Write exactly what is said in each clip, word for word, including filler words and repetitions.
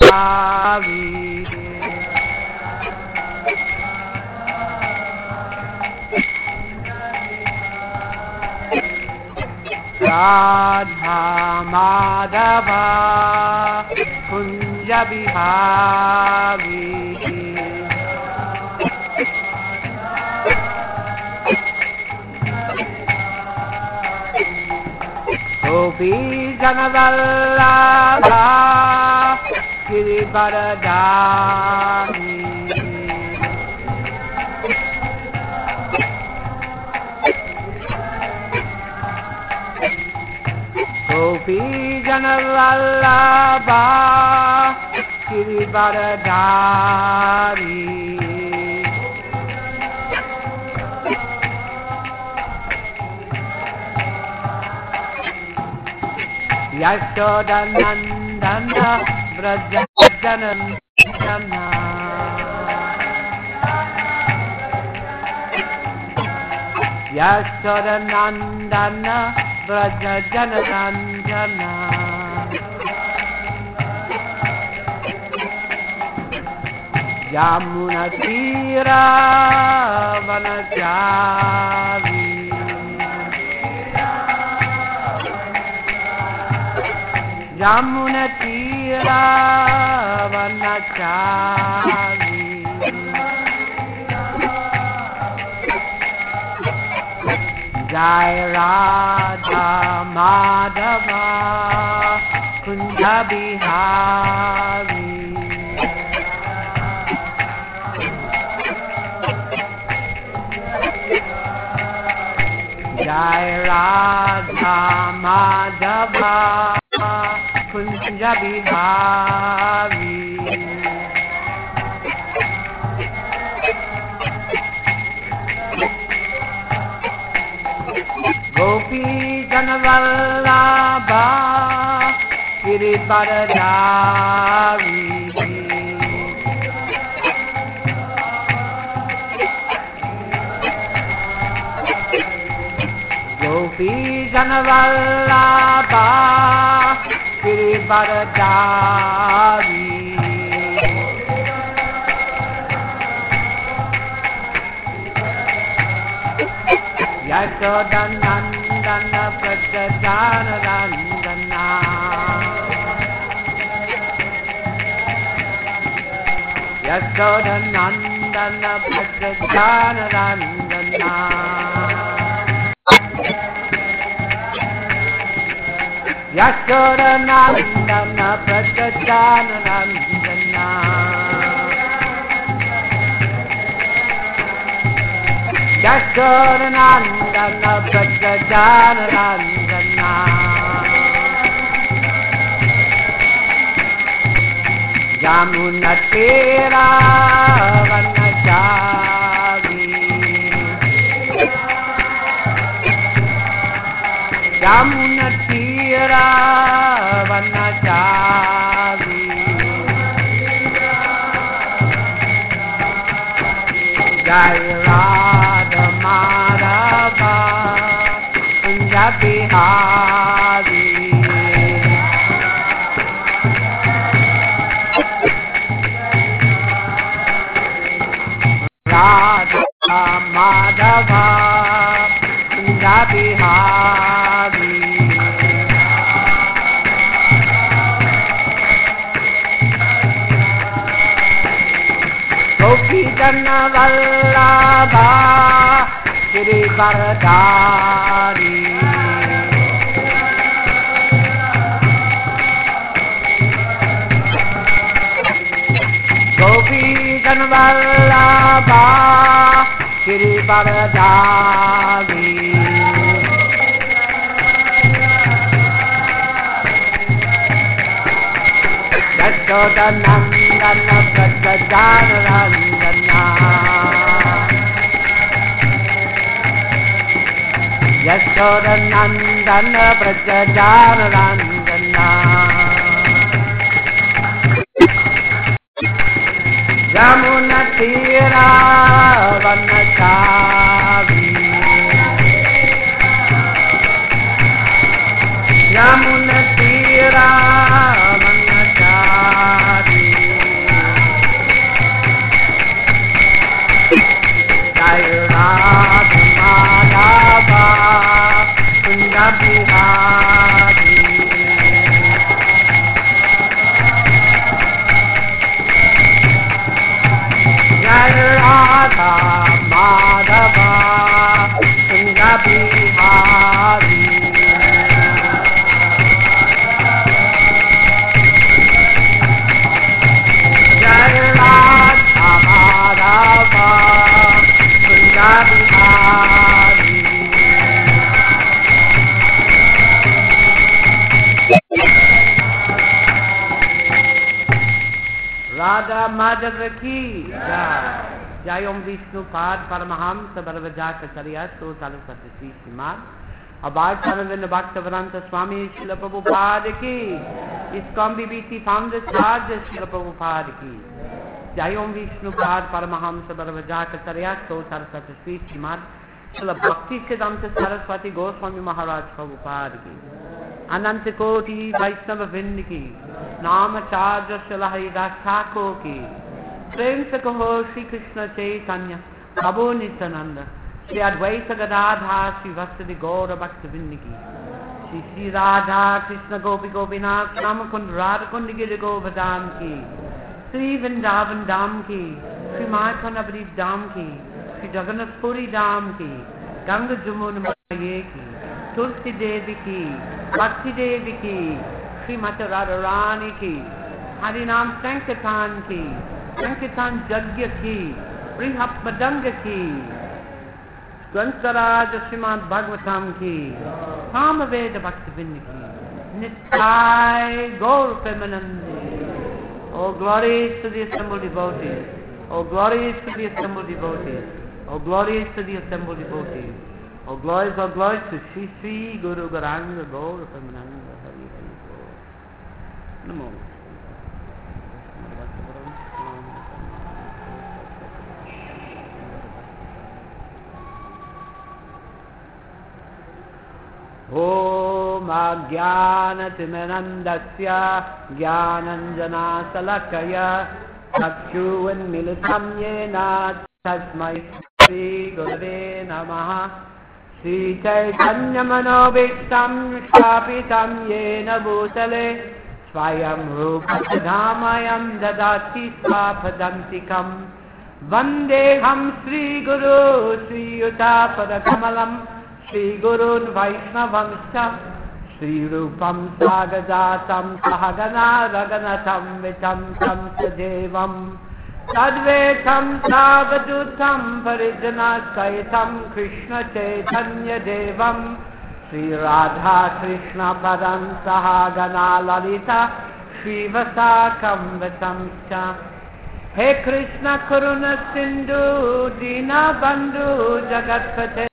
Radha Madhava Kunja Bihari Gopi Janavallabha Girivaradhari Gopi Janavallabha Girivaradhari Yashoda Nandana Vrajanandana Yashoda Nandana Vrajanandana Yamuna Tira Vanachari Yamuna Tira Vanachari Jai Radha Madhava Kunja Bihari Jai Radha Madhava Kunja Bihari Gopi Janavallabha Girivaradhari Gopi Janavallabha Girivaradhari Yashoda Nandana Vrajanandana Yashoda Nandana Vrajanandana Yashoda Nandana Vrajanandana Yashoda Nandana Vrajanandana Yamuna Tira Vanachari Yamuna Tira Vanachari Jai Radha Madhava Kunja Bihari Radha Madhava Kunja Bihari Gopi Janavallabha Girivaradhari Gopi Janavallabha Girivaradhari Yashoda Nandana Vrajanandana Yashoda Nandana Vrajanandana Yamuna Tira Vanachari Yamuna Tira Vanachari Radha Madhava ki Jai. Jai Om Vishnu Pad Paramahamsa Bharavajaka So Saraswati Sri Srimad Abhay Saravavinda Bhaktavedanta Swami Srila Prabhupada ki. ISKCON B B C founder Charge Srila Prabhupada ki. Jai Om Vishnu Pad Paramahamsa Bharavajaka So Saraswati Sri Srimad Srila Bhakti Siddhanta Saraswati Goswami Maharaj Prabhupada ki. Ananta Koti Vaishnava Vrind ki. Namacharya Srila Haridas Thakur ki. Prem se kaho Shri Krishna Chaitanya Prabhu Nityananda Shri Advaita Gadadhar Shri Vasudeva Gaura Bhaktivinoda ki. Shri Shri Radha Krishna Gopi Gopinath Namakund Radha Kundi Giri Govardhan ki. Shri Vrindavan Dham ki. Shri Mayakhanabri Dham ki. Shri Jagannath Puri Dham ki. Ganga Jamuna Maye ki. Tulsi Devi ki. Bhakti Devi ki. Shri Mata Radharani ki. Harinam Sankirtan ki. Sankirtan Jagya ki. Brihat Madanga ki. Grantaraj Srimad Bhagavatam ki. Samaveda Bhaktivinoda ki. Nittai Gaur Premanandi. Oh glories to the assembled devotees. Oh glories to the assembled devotees. Oh glories to the assembled devotees. Oh glories, oh glories to Shri Shri Guru Garanga Gaur Premananda Hari Hari Gaur. Namo. Om Ajnanatimirandasya Jnananjana Salakaya Chakshuvamilitam Yena Tasmai Shri Gurave Namaha Shri Chaitanya Manobhishtam Shrapitam Yena Bhutale Swayam Rupa Dhamayam Dadati Swapadantikam Vandeham Shri Guru Shri Yuta Padakamalam Shri Gurun Vaishnavamscha Shri Rupam Sagajatam Sahagana Raganatam Vitam Tam Sadevam Sadvetam Sagadutam Parijana Saitam Krishna Chaitanya Devam Shri Radha Krishna Padam Sahagana Lalita Shri Vasakam Vitamscha He Krishna Karuna Sindhu Dina Bandhu Jagatpate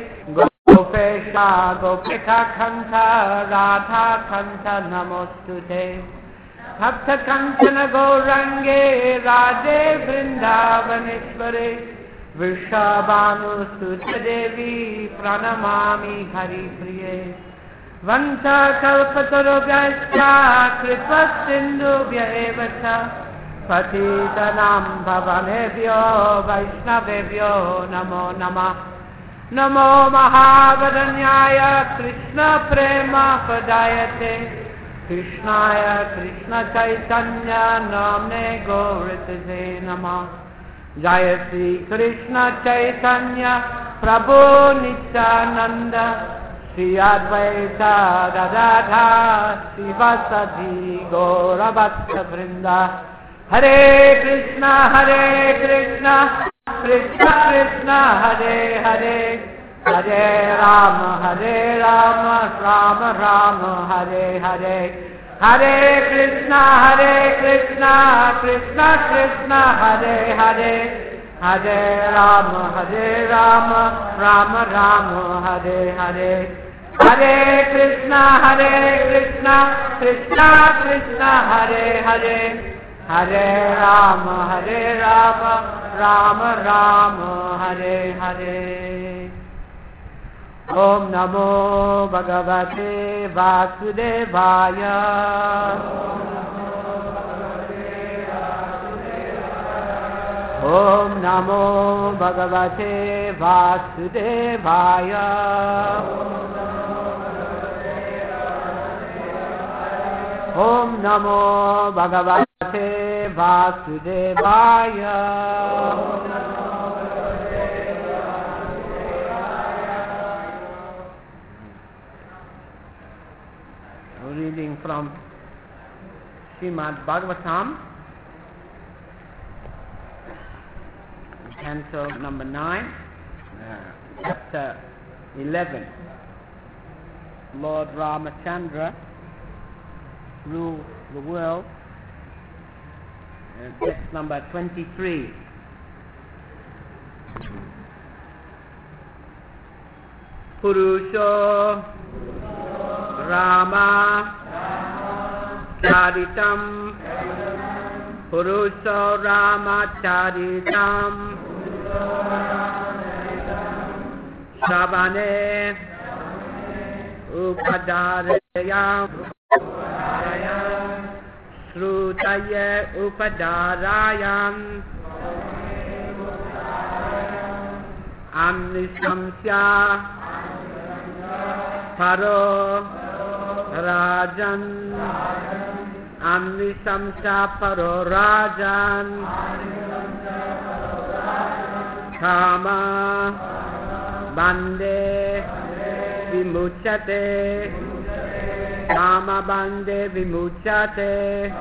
Gopesha Gopika Kanta Radha Kanta Namostute Bhakta Kantana Gaurange Radhe Vrindavaneshware Vrishabhanu Sutta Devi Pranamami Hari Priye Vanta Kalpatarubhyascha Kripa Sindhubhya Evacha Patitanam Bhavanebhyo Vaishnavebhyo Namo Namah Namo Mahavadanyaya Krishna Prema Padayate Krishnaya Krishna Chaitanya Namne Gauritaze Namah Jaya Sri Krishna Chaitanya Prabhu Nityananda Sri Advaita Gadadhar Sivasati Gaura Bhakta Vrinda Hare Krishna Hare Krishna Krishna Krishna Hare Hare Hare Rama Hare Rama Rama Rama Hare Hare Hare Krishna Hare Krishna Krishna Krishna Hare Hare Hare Rama Hare Rama Rama Rama Hare Hare Hare Krishna Hare Krishna Krishna Krishna Hare Hare Hare Rama Hare Rama Rama Rama Hare Hare Om Namo Bhagavate Vasudevaya Om Namo Bhagavate Vasudevaya Om Namo Bhagavate Vasudevaya Reading from Srimad Bhagavatam, canto number nine, uh, chapter eleven. Lord Ramachandra ruled the world text number twenty-three. Purusho Rama Charitam Purusho Rama Charitam Shavane Upadarayam Shrutaya Upadarayam Amnisamsya Paro Rajan Amnisamsya Paro Rajan Kama Bande Vimuchate Kama Bande Vimuchate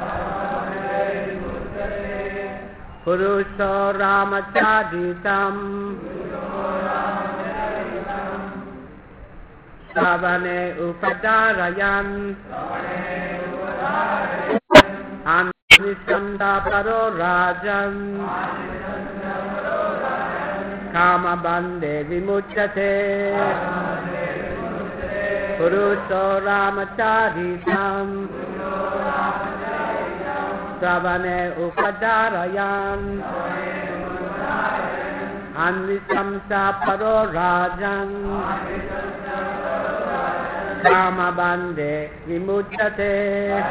Purusho Ramacharitam Savane Upadarayan Amnisanda Paro Rajan Kama Bande Vimuchate Purusho Ramacharitam Savane Upadarayan Amnisamsa Paro Rajan Kama Bande Vimuchate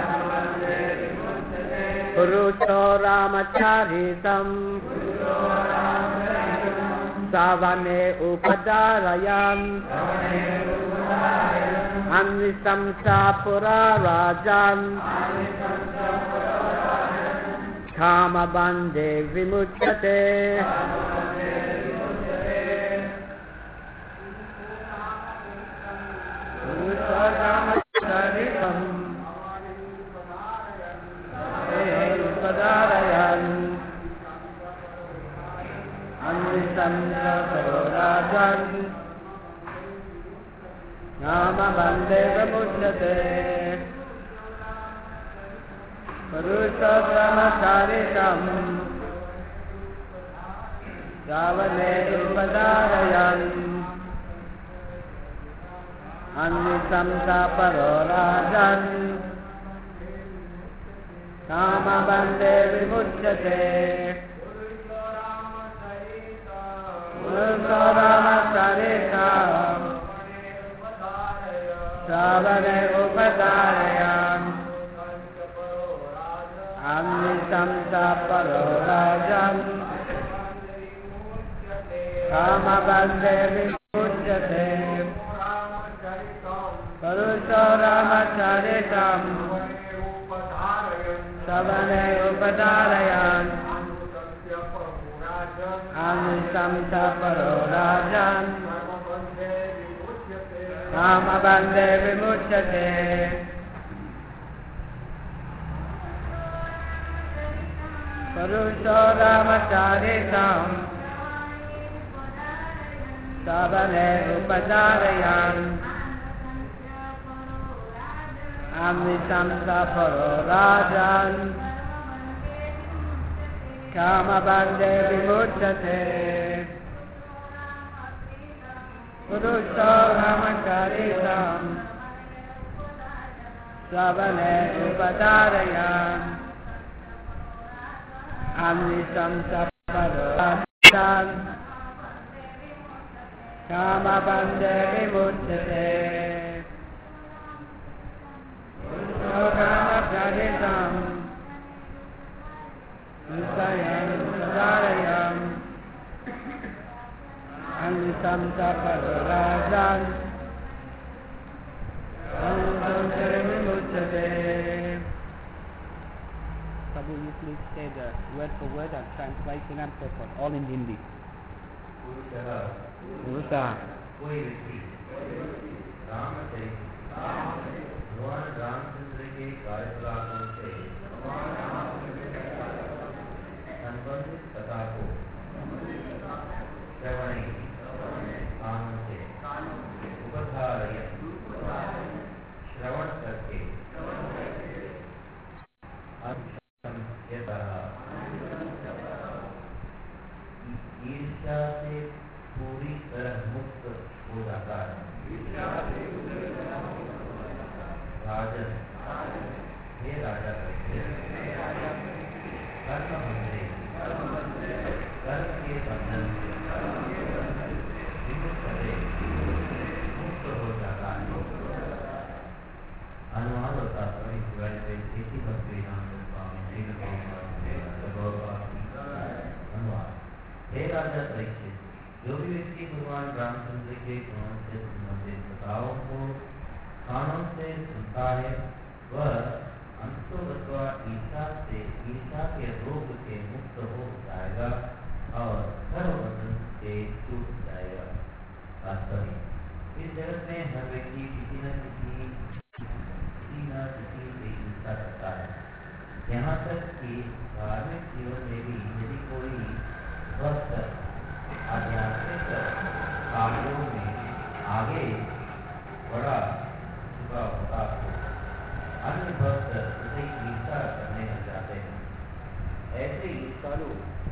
Purusho Ramacharitam Savane Upadarayan Amnisamsa Pura Rajan Kama Bande Vimuchate Ramacharitam Upadarayan Amnisamsa Paro Rajan Kama Bande Vimuchate Purusho Ramacharitam Savane Upadarayan Amnisamsa Paro Rajan Kama Bande Vimuchate Purusho Ramacharitam Savane Upadarayan Amnisamsa Paro Rajan Kama Bande Vimuchate Purusho Ramacharitam Savane Upadarayan Amnisamsa Paro Rajan Kama Bande Vimuchate Purusho Ramacharitam Savane Upadarayan Amnisamsa Paro Rajan Kama Bande Vimuchate Purusho Ramacharitam Savane Upadarayan Amnisamsa Paro Rajan Kama Bande Vimuchate Ramacharitam Savane Upadarayan Amnisamsa Paro Rajan Kama Bande Vimuchate. Prabhu, you please say the word for word and translation and purport, all in Hindi. Purusa Ram से भगवान रामचंद्र के कार्यकलापों से संबंधित कथा को श्रवणे कान से उपधारय श्रवण करके अर्थसंख्यता रहा। ईर्ष्या से पूरी तरह मुक्त हो जाता है। राजन, हे राजा कर्म बंधे, कर्म के बंधन विमुक्त से मुक्त हो जाता है। अनुवाद होता है इसी भक्ति नाम स्वामी अनुवाद। हे राजा परीक्षित, जो भी व्यक्ति भगवान रामचंद्र के गुणों से संबंधित कथाओं को कानों से सुनता है, वह अंतोगत्वा ईर्ष्या से ईर्ष्या के रोग से मुक्त हो जाएगा और सर्वबंधन से छूट जाएगा। तात्पर्य, इस जगत में हर व्यक्ति किसी न किसी किसी न किसी से ईर्ष्या करता है। यहाँ तक कि धार्मिक जीवन में भी यदि कोई भक्त आध्यात्मिक कार्यों में आगे बढ़ा चुका होता है, अन्य भक्त उसे ईर्ष्या करने लग जाते हैं। ऐसे ईर्ष्यालु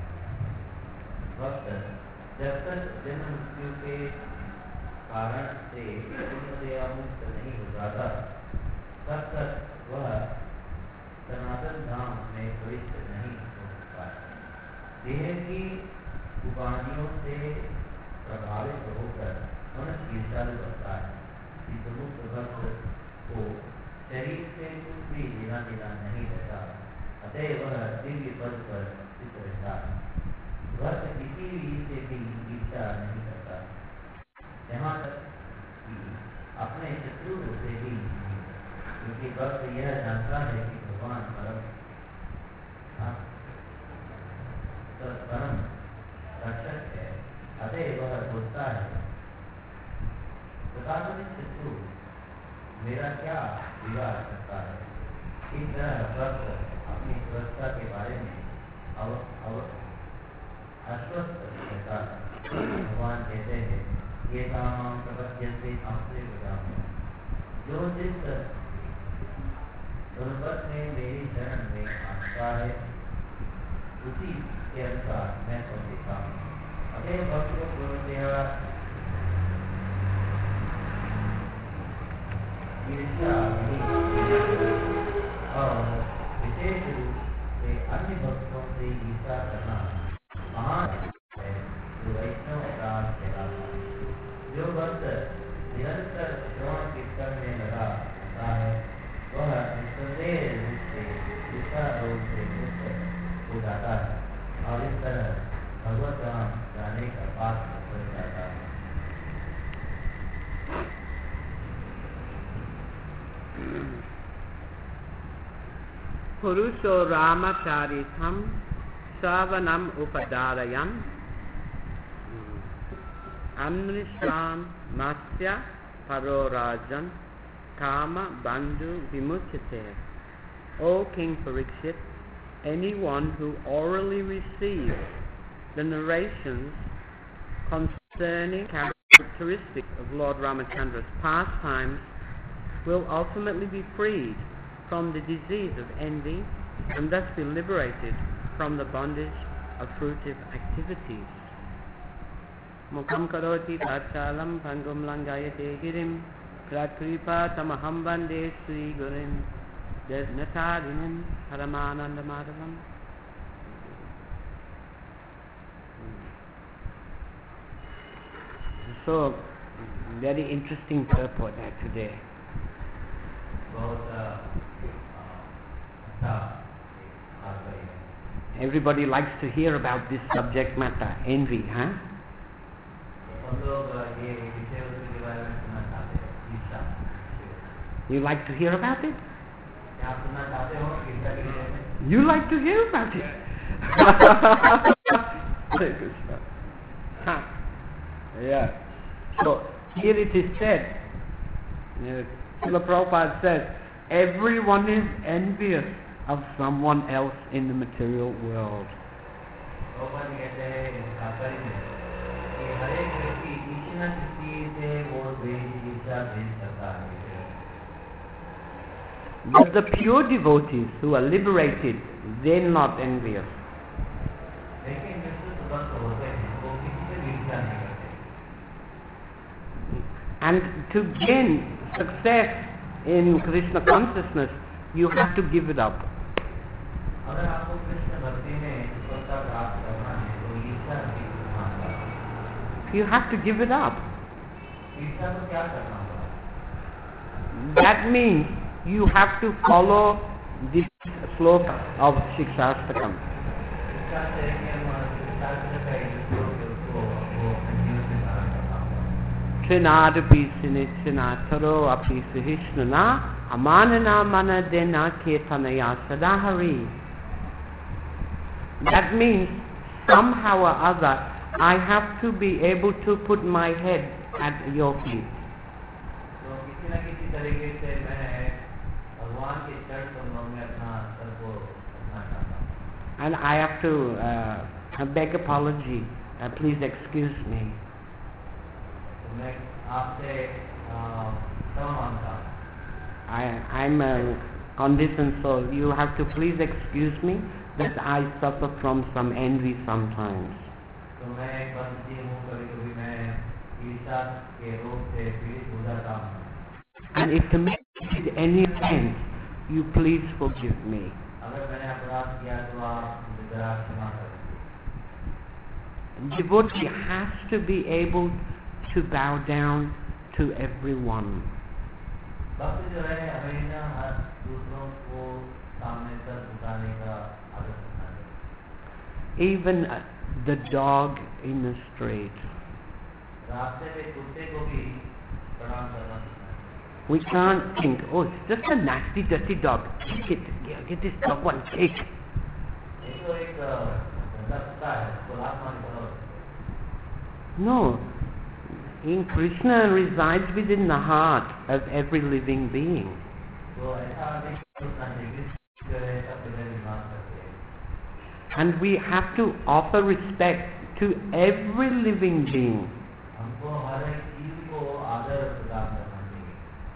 भक्त जब तक जन्म मृत्यु के कारण से पूर्णतया मुक्त नहीं हो जाता, तब तक वह सनातन धाम में प्रविष्ट नहीं हो सकता है। देह की उपाधियों से प्रभावित होकर मनुष्य ईर्ष्यालु बनता है। इस मुक्त भक्त को शरीर से कुछ भी लेना देना नहीं रहता, अतः वह दिव्य पद पर स्थित रहता है। भक्त किसी भी से भी ईर्ष्या नहीं करता, यहाँ तक कि अपने शत्रु से भी नहीं, क्योंकि भक्त यह जानता है कि भगवान परम परम रक्षक है, अतः वह बोलता है तथाकथित शत्रु मेरा क्या बिगाड़ सकता है। इस तरह भक्त अपनी सुरक्षा के बारे में अव, अव, आश्वस्त रहता है। भगवान कहते हैं, ये काम प्रपद्यन्ते हमसे बचाओ। जो जिस गुणवत में मेरी शरण में आता है, उसी के अनुसार मैं तो देता हूँ। अतः भक्त को पूर्णतः ईर्ष्या और विशेष रूप से अन्य भक्तों से ईर्ष्या करना महान है, जो वैष्णव अपराध कहलाता है। जो भक्त निरंतर श्रवण कीर्तन में लगा रहता है, वह निस्संदेह रूप से ईर्ष्या रोग से मुक्त हो जाता है और इस तरह भगवत धाम जाने का पात्र बन जाता है। पुरुषो रामचारितं श्रवणम् उपधारयन् अमृषां मत्स्य परो राजन् काम bandhu vimuchyate. O King Parikshit, anyone who orally receives the narrations concerning characteristics of Lord Ramachandra's pastimes will ultimately be freed from the disease of envy and thus be liberated from the bondage of fruitive activities. Mukham karoti tachalam pangum langayate girim pratkripa tamaham bande sri gurim desnatadinim paramananda madhavam. So, very interesting purport today. Everybody likes to hear about this subject matter, envy, huh? You like to hear about it? You like to hear about it? Huh. Yeah. So here it is said, uh, Srila Prabhupada says, everyone is envious of someone else in the material world. But the pure devotees who are liberated, they're not envious. लेकिन जो शुद्ध भक्त होते हैं वो किसी से भी ईर्ष्या नहीं करते। And to gain success in Krishna consciousness, you have to give it up. अगर आपको कृष्ण भक्ति में सफलता प्राप्त करना है तो ईर्ष्या नहीं करना। You have to give it up. ईर्ष्या को क्या करना होगा? That means you have to follow this sloka of Shikshastakam. इसका अर्थ है कि हम शास्त्र का ये श्लोक है उसको वो जीवन में धारण करना होगा। Trinadapi sinichinataro api suhishnana amanana manadena ketanaya sadahari. That means somehow or other I have to be able to put my head at your feet. तो किसी न किसी तरीके से मैं भगवान के चरण कमलों में अपना सर को रखना चाहता हूँ। And I have to uh, beg apology. Uh, please excuse me. तो मैं आपसे क्षमा मांगता हूँ। I, I'm uh, conditioned, so you have to please excuse me that I suffer from some envy sometimes. तो मैं एक बंदी हूँ, कभी-कभी मैं ईर्ष्या के रोग से पीड़ित हो जाता हूँ। And if committed any offense, you please forgive me. अगर मैंने अपराध किया तो आप मुझे जरा क्षमा करें। Devotee has to be able to bow down to everyone. भक्त जो है हमेशा हर दूसरों को सामने सर झुकाने का आदत रखना चाहिए। Even uh, the dog in the street. रास्ते में कुत्ते को भी प्रणाम करना चाहिए। We can't think, oh, it's just a nasty, dirty dog. Kick it. Yeah, get this dog one kick. ये तो एक गंदा कुत्ता है, उसको लात मारनी पड़ेगी। No. In Krishna resides within the heart of every living being. तो ऐसा नहीं सोचना चाहिए कि जो है सब जगह निवास करते हैं। And we have to offer respect to every living being. हमको हर एक चीज को आदर प्रदान करना चाहिए।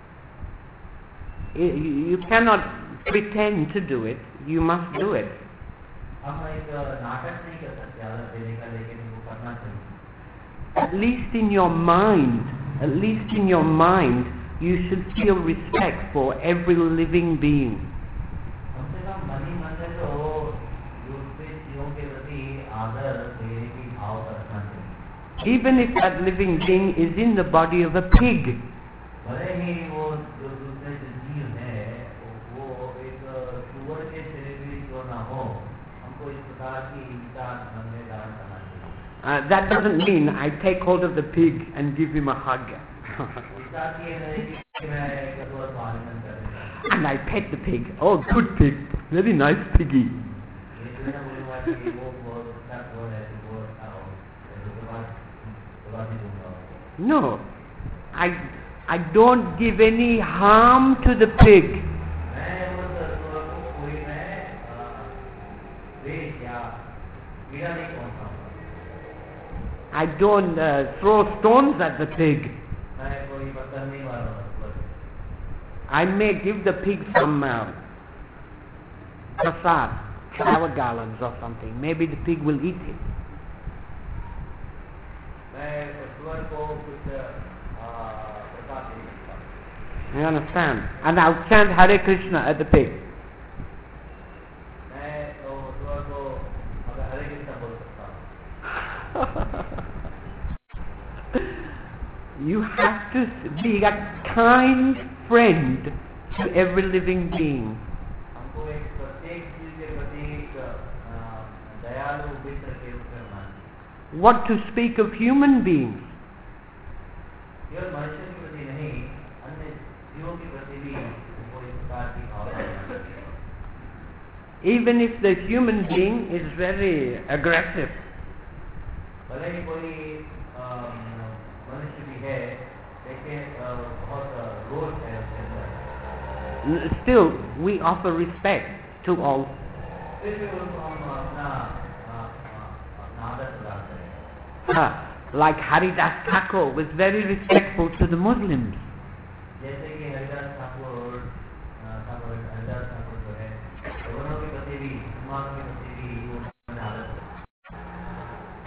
I- You cannot pretend to do it. You must do it. हम एक नाटक नहीं कर सकते आदर देने का, लेकिन वो करना चाहिए। At least in your mind, at least in your mind, you should feel respect for every living being. कम से कम मन ही मन में तो दूसरे जीवों के प्रति आदर देने की भाव का रखना चाहिए। Even if that living being is in the body of a pig. भले ही वो जो दूसरे जो जीव है वो एक सुअर के शरीर में क्यों ना हो, हमको इस प्रकार की विचार मन में धारण करना चाहिए। Uh, that doesn't mean I take hold of the pig and give him a hug. विचार ये नहीं कि मैं एक सुअर को आलिंगन कर देता हूँ। And I pet the pig. Oh, good pig. Very nice piggy. ये जो है बोलूँगा कि वो बहुत अच्छा सुअर है, तो वो अच्छा हो, उसके बाद उसके बाद ही दूँगा उसको। No. I, I don't give any harm to the pig. मैं उस सुअर को कोई मैं द्वेष या पीड़ा नहीं पहुँचाऊँगा। I don't uh, throw stones at the pig. मैं कोई पत्थर नहीं मारूँगा सुअर को। I may give the pig some uh, prasad, flower garlands or something. Maybe the pig will eat it. मैं सुअर को कुछ प्रसाद दे सकता हूँ। You understand? And I'll chant Hare Krishna at the pig. मैं तो सुअर को अगर हरे कृष्ण बोल सकता हूँ। You have to be a kind friend to every living being. हमको एक प्रत्येक चीज के प्रति एक दयालु मित्र के रूप में होना चाहिए। What to speak of human beings? केवल मनुष्य के प्रति नहीं, अन्य जीवों के प्रति भी हमको इस प्रकार की भावना होनी चाहिए। Even if the human being is very aggressive. भले ही कोई मनुष्य भी है, लेकिन बहुत रोष है उसके अंदर। Still, we offer respect to all. फिर भी उनको हम अपना अपना आदर प्रदान करें। Uh, like Haridas Thakur was very respectful to the Muslims. जैसे कि Haridas Thakur Thakur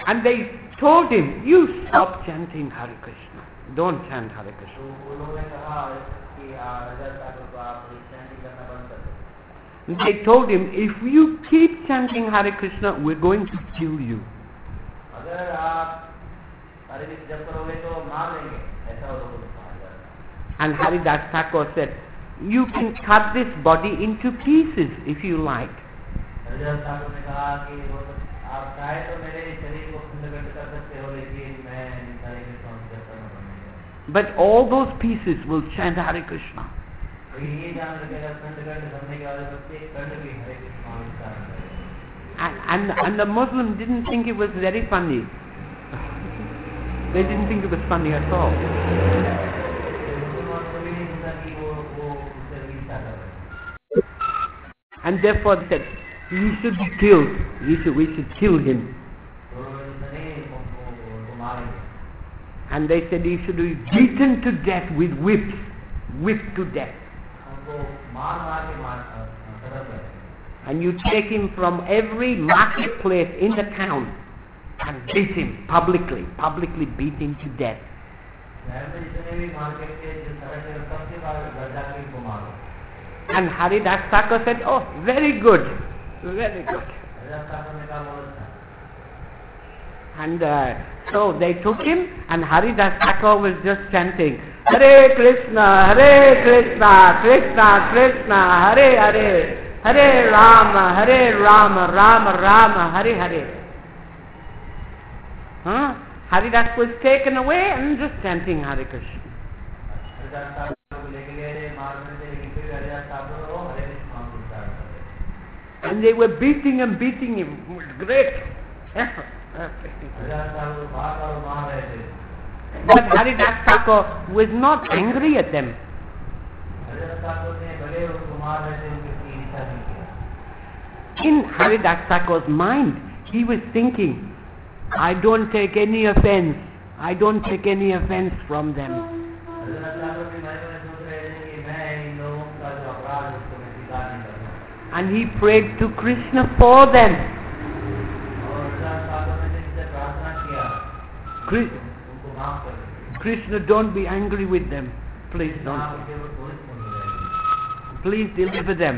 And they told him, you stop chanting Hare Krishna. Don't chant Hare Krishna. तो उन्होंने कहा कि राजा ठाकुर को आप chanting करना बंद कर दो. They told him, if you keep chanting Hare Krishna, we're going to kill you. अगर आप हरे कृष्ण जप करोगे तो मार देंगे. ऐसा वो लोगों ने कहा. And Haridas Thakur said, you can cut this body into pieces if you like. Haridas Thakur ने कहा कि आप चाहे तो मेरे शरीर को खंड-खंड कर सकते हो, लेकिन मैं हरे कृष्ण जप करना बंद नहीं करूंगा. But all those pieces will chant Hare Krishna. ये जान रखेगा खंड-खंड करने के बाद प्रत्येक खंड भी हरे कृष्ण उच्चारण करेगा. And, and, and the Muslim didn't think it was very funny. They didn't think it was funny at all. And therefore they said, he should be killed. We should, we should kill him. And they said he should be beaten to death with whips. Whipped to death. And you take him from every marketplace in the town and beat him publicly, publicly beat him to death. And Haridas Thakur said, oh, very good, very good. And uh, so they took him, and Haridas Thakur was just chanting, Hare Krishna, Hare Krishna, Krishna Krishna, Hare Hare. Hare Rama, Hare Rama, Rama Rama, Hare Hare. Huh? Haridas was taken away and just chanting Hare Krishna. And they were beating him, beating him with great effort. But Haridas Thakur was not angry at them. In Haridas Thakur's mind, he was thinking, I don't take any offense. I don't take any offense from them. And he prayed to Krishna for them. Krishna, don't be angry with them. Please don't. Please deliver them.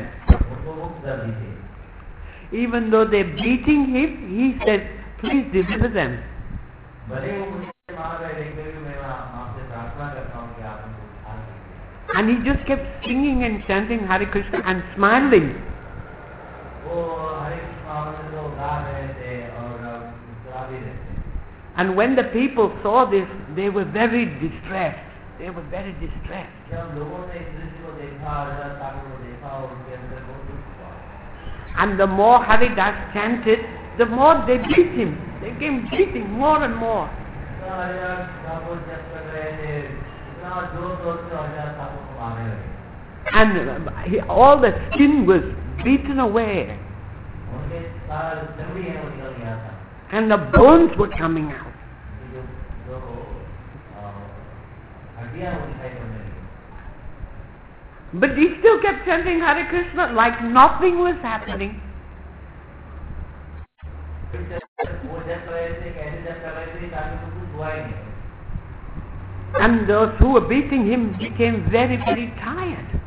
Even though they're beating him, he said, please deliver them. And he just kept singing and chanting Hare Krishna and smiling. And when the people saw this, they were very distressed. They were very distressed. And the more Haridas chanted, the more they beat him. They came beating more and more. And he, all the skin was beaten away. And the bones were coming out. But he still kept chanting Hare Krishna like nothing was happening. And those who were beating him became very, very tired.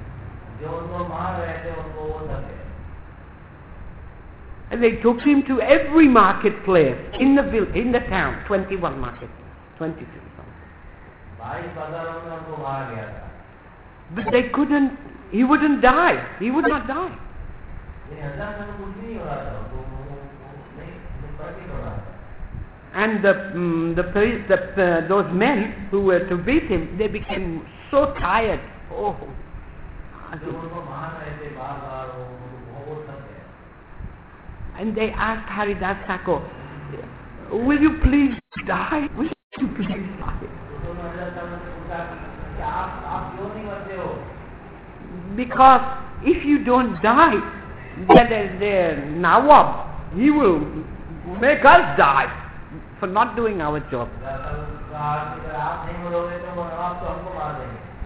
And they took him to every marketplace in the vil- in the town, twenty-one markets, twenty-two. But they couldn't, he wouldn't die. He would not die. And the, um, the, the uh, those men who were to beat him, they became so tired. Oh. And they asked Haridas Thakur, will you please die? Will you please die? Because if you don't die, then the, the Nawab, he will make us die for not doing our job.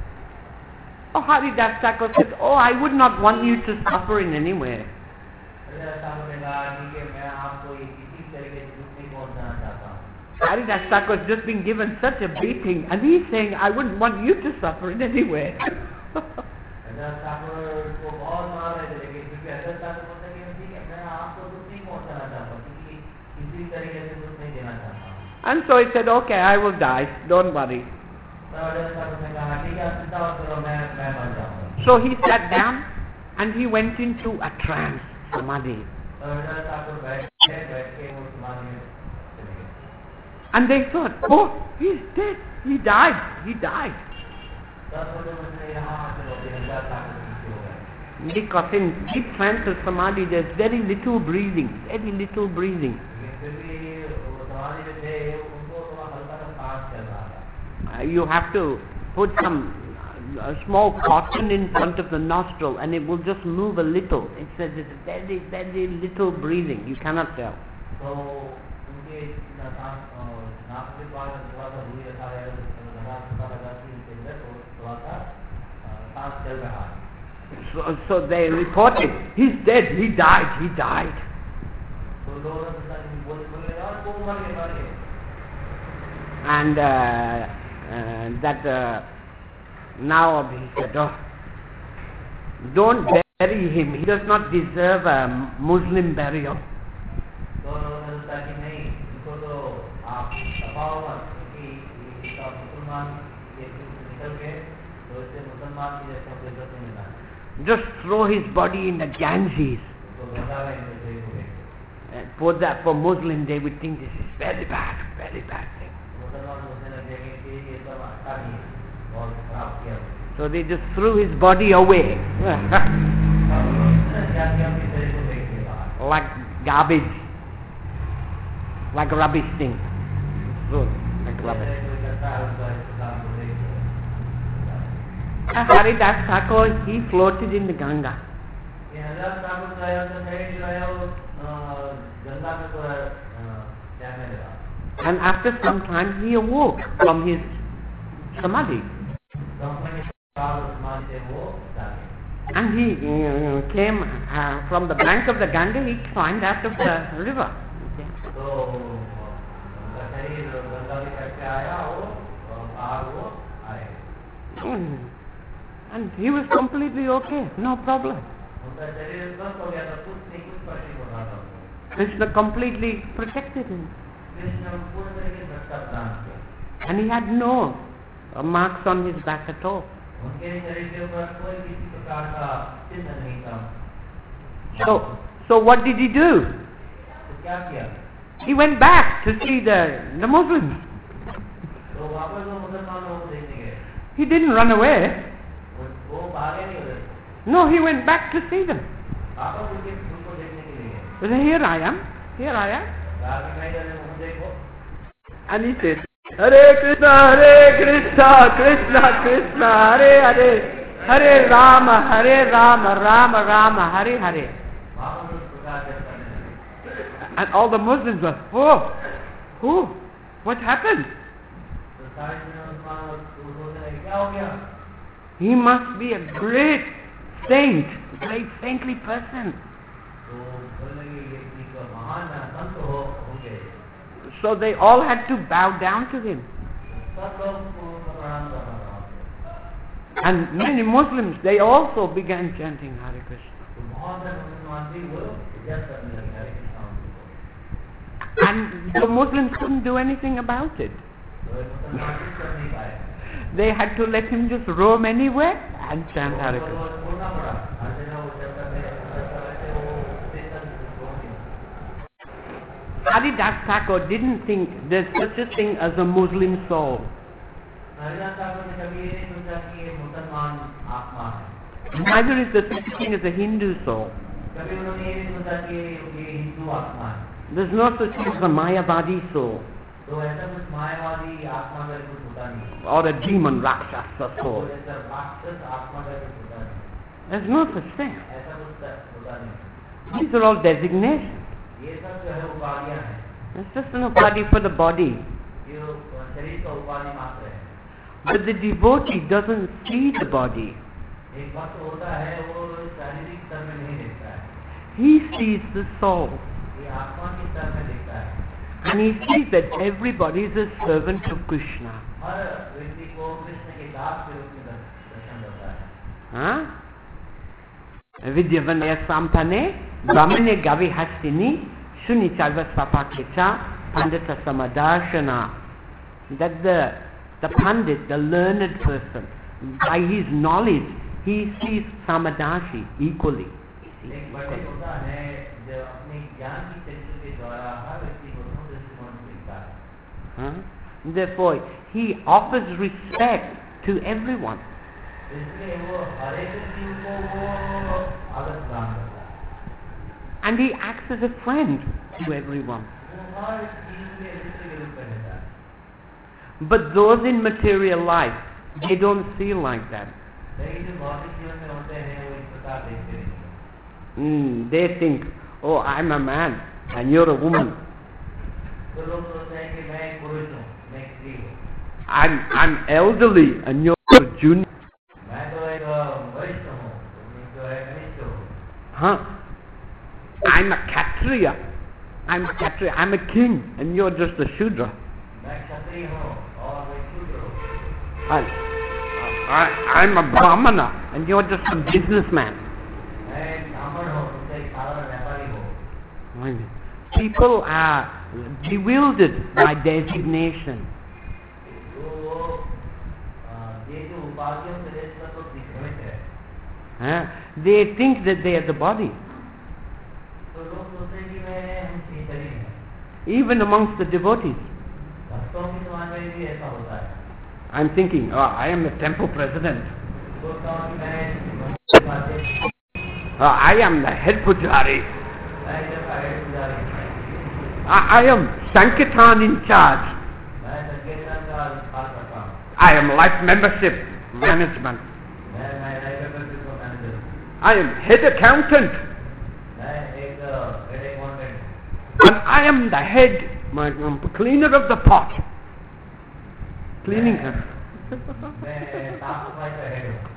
Oh, Haridas Thakur said, oh, I would not want you to suffer in any way. Haridas Thakur has just been given such a beating, and he's saying, I wouldn't want you to suffer in any way. And so he said, okay, I will die, don't worry. So he sat down and he went into a trance, samadhi. And they thought, oh, he's dead, he died, he died. Because in deep trance of samadhi there's very little breathing, very little breathing. Uh, you have to put some uh, small cotton in front of the nostril and it will just move a little. It says it's very, very little breathing. You cannot tell. So, so, so they reported, he's dead, he died, he died. And uh, uh, that uh, now he said, oh, don't bury him, he does not deserve a Muslim burial. Just throw his body in the Ganges. Uh, for that, for Muslim, they would think this is very bad, very bad thing. So they just threw his body away. Like garbage. Like a rubbish thing. So, like rubbish. And Haridas Thakur, he floated in the Ganga. And after some time he awoke from his samadhi. And he uh, came uh, from the bank of the Ganga, he climbed out of the river. Mm. And he was completely okay, no problem. Krishna completely protected him. And he had no uh, marks on his back at all. So, so what did he do? He went back to see the, the Muslims. He didn't run away. No, he went back to see them. So here I am, here I am. And he says, Hare Krishna, Hare Krishna, Krishna Krishna, Hare Hare, Hare Rama, Hare Rama, Rama Rama, Hare Hare. And all the Muslims were, oh, who? What happened? He must be a great saint, great saintly person. So they all had to bow down to him. And many Muslims, they also began chanting Hare Krishna. And the Muslims couldn't do anything about it. They had to let him just roam anywhere and chant Hare Krishna. Haridas Thakur didn't think there's such a thing as a Muslim soul. Neither is there such a thing as a Hindu soul. There's no such thing as a Mayavadi soul. Or a demon Rakshasa soul. There's no such thing. These are all designations. It's just an upadi for the body. But the devotee doesn't see the body. he sees the soul. ये आत्मा की तरफ में देखता है And he sees that everybody is a servant of Krishna. हर व्यक्ति को कृष्ण के दास के रूप में दर्शन करता है Huh? Vidyavanaya sampane brahmane gavi hastini shuni charva sapakecha pandita samadarshana. That the, the pandit, the learned person, by his knowledge, he sees Samadashi equally. एक बड़े होता है जो अपने ज्ञान की चक्षु के द्वारा हर व्यक्ति को दृष्टिकोण से देखता है Huh? Therefore, he offers respect to everyone. इसलिए वो हर एक व्यक्ति को वो आदर प्रदान करता है And he acts as a friend to everyone. वो हर चीज में मित्र के रूप में रहता है But those in material life, they don't feel like that. लेकिन जो भौतिक जीवन में होते हैं वो इस प्रकार देखते नहीं हैं Mm, they think, oh, I'm a man and you're a woman. तो लोग सोचते हैं कि मैं एक पुरुष हूँ मैं एक स्त्री हूँ I'm I'm elderly and you're a junior. मैं तो एक वरिष्ठ हूँ तुम जो है कनिष्ठ हो Huh? I'm a Kshatriya. I'm a Kshatriya. I'm a king and you're just a Shudra. मैं क्षत्रिय हूँ और मैं शूद्र हूँ I, I, I'm a Brahmana and you're just a businessman. मैं एक ब्राह्मण हूँ तुम एक साधारण व्यापारी हो People are bewildered by designation. तो ये जो उपाधियों से देश का तो विभ्रमित है Huh? They think that they are the body. तो लोग सोचते हैं कि मैं हम शरीर हैं Even amongst the devotees. भक्तों की समाज में भी ऐसा होता है I'm thinking, oh, I am the temple president. सोचता हूँ कि मैं Oh, I am the head pujari. मैं जब हेड पुजारी I, I am Sankirtan in charge. मैं संकीर्तन का पाल करता हूँ I am life membership management. मैं मैं लाइब्रेरी का मैनेजर हूँ I am head accountant. मैं एक head accountant And I am the head my, um, cleaner of the pot. Cleaning her. मैं साफ सफाई का हेड हूँ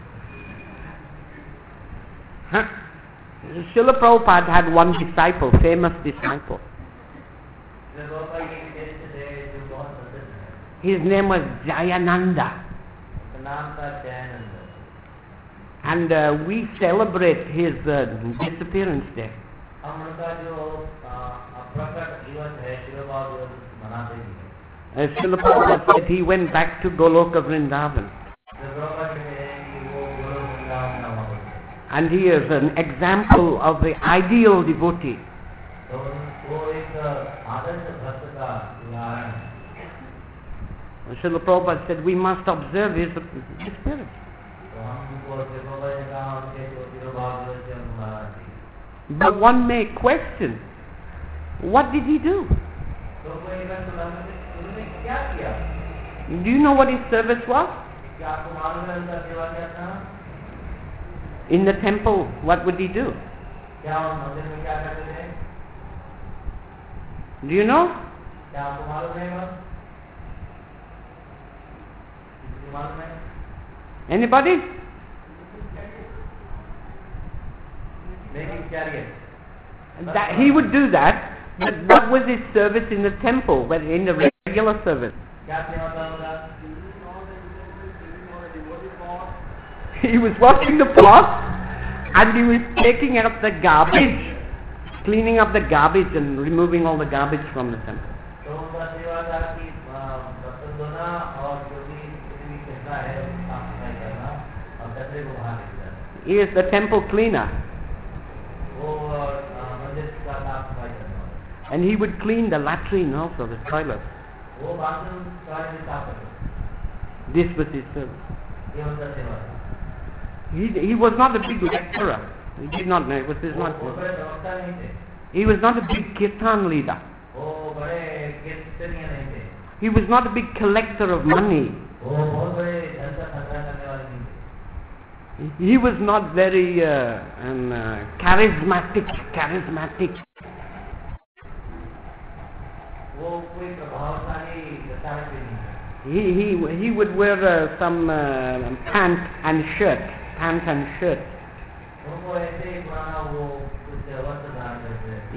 Huh? Srila Prabhupada had one disciple, famous disciple. जो लोग का ये टेस्ट है जो बहुत प्रसिद्ध है His name was Jayananda. उसका नाम था Jayanand And uh, we celebrate his uh, disappearance day. हम उनका जो प्रकट दिवस है शिरोभाव दिवस मनाते भी हैं Uh, Srila Prabhupada said he went back to Goloka Vrindavan. जो प्रकट कहते हैं कि वो गोलोक वृंदावन में वहाँ होते हैं And he is an example of the ideal devotee. तो वो एक आदर्श भक्त का उदाहरण है Srila Prabhupada said we must observe his disappearance. तो हमको शिरोभाव ने कहा उनके जो शिरोभाव दिवस है उनको मनाना चाहिए But one may question, what did he do? तो कोई बात उन्होंने क्या किया Do you know what his service was? क्या आपको मालूम है उनका सेवा क्या था In the temple, what would he do? क्या वो मंदिर में क्या करते थे Do you know? क्या आपको मालूम है बात किसी को मालूम है Anybody? Making chariot. That, he would do that, but what was his service in the temple, when in the regular service? क्या सेवा था उनका He was washing the pot and he was taking out the garbage, cleaning up the garbage and removing all the garbage from the temple. तो उनका सेवा था कि बर्तन धोना और जो भी भी कचरा है साफ सफाई करना और कचरे को बाहर निकालना He is the temple cleaner, वो मंदिर का साफ सफाई करना and he would clean the latrine also, the toilet. वो बाथरूम सारे भी साफ करना This was his service. ये उनका सेवा था He, he was not a big lecturer. He did not know. It was his वो not. वो बड़े प्रवक्ता नहीं थे He was not a big kirtan leader. वो बड़े कीर्तनीय नहीं थे He was not a big collector of money. वो बहुत बड़े धन का संग्रह करने वाले नहीं थे He was not very uh, um, uh, charismatic. Charismatic. वो कोई प्रभावशाली प्रचारक भी नहीं था He he he would wear uh, some uh, pant and shirt, pant and shirt. उनको ऐसे ही पुराना वो कुछ वस्त्र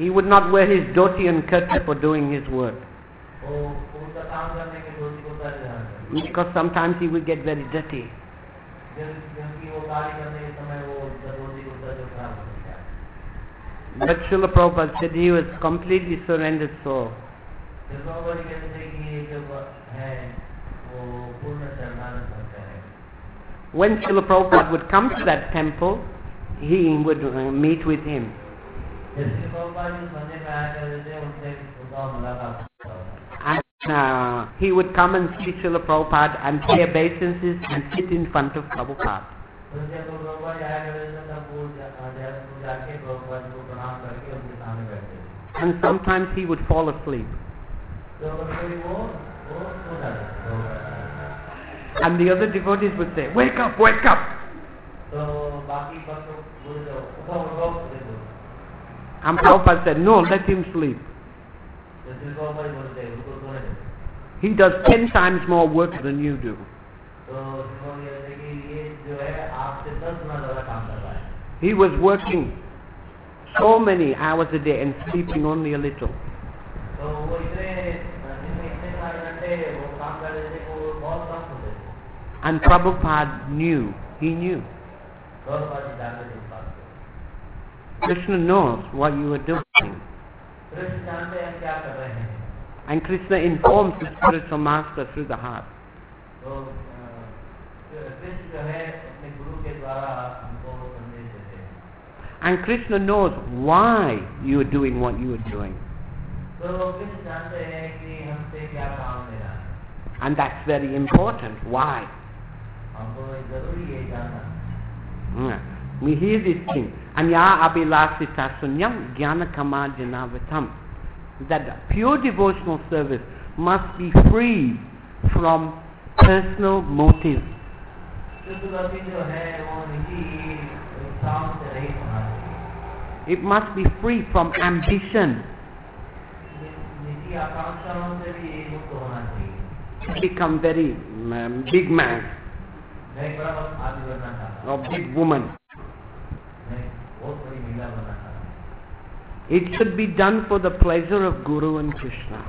he would not wear his dhoti and kurta for doing his work. वो उसका काम करने के धोती कुर्ता नहीं पहनते। Because sometimes he would get very dirty. जब क्योंकि वो कार्य करने के समय वो धोती कुर्ता जो खराब हो जाता है। But Srila Prabhupada said he was completely surrendered soul. Srila Prabhupada कहते थे कि ये जो है वो पूर्ण शरणागत भक्त है। When Srila Prabhupada would come to that temple, he would uh, meet with him. Srila Prabhupada जिस मंदिर में आया करते थे उनसे उनका मुलाकात होता था। And uh, he would come and see Srila Prabhupada and pay obeisances and sit in front of Prabhupada. And sometimes he would fall asleep. And the other devotees would say, "Wake up, wake up!" And Prabhupada said, "No, let him sleep. He does ten times more work than you do." He was working so many hours a day and sleeping only a little. And Prabhupada knew, he knew. Krishna knows what you are doing. And Krishna informs the spiritual master through the heart. And Krishna knows why you are doing what you are doing. And that's very important. Why? Yeah. We hear this thing. Anya abhilasita sunyam jnana kama janavatam. That pure devotional service must be free from personal motives. It must be free from ambition to become very um, big man or big woman. It should be done for the pleasure of Guru and Krishna.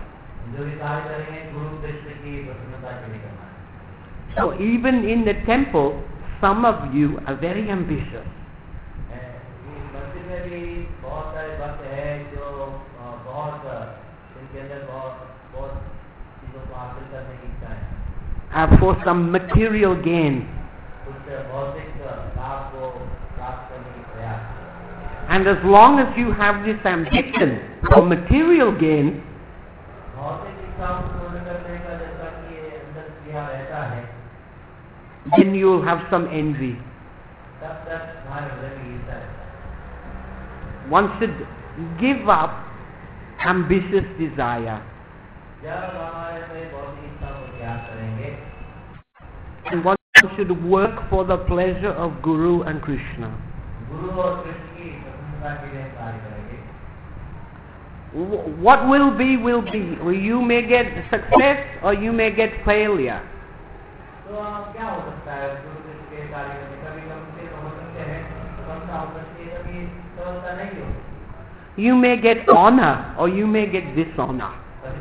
So even in the temple, some of you are very ambitious. Uh, for some material gain. And as long as you have this ambition for material gain, then you will have some envy. One should give up ambitious desire. And one should work for the pleasure of Guru and Krishna. What will be, will be. You may get success or you may get failure. You may get honor or you may get dishonor.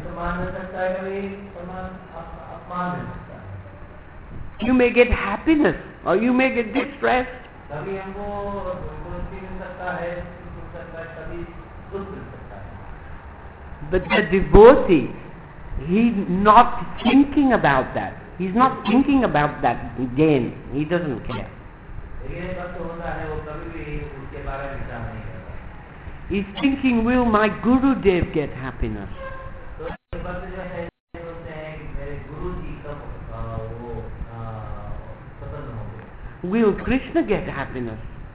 You may get happiness or you may get distress. But the devotee, he's not thinking about that. He's not thinking about that gain. He doesn't care. He's thinking, will my Gurudev get happiness? Will Krishna get happiness?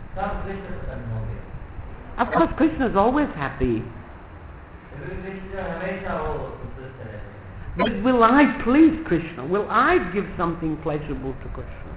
Of course, Krishna is always happy. But will I please Krishna? Will I give something pleasurable to Krishna?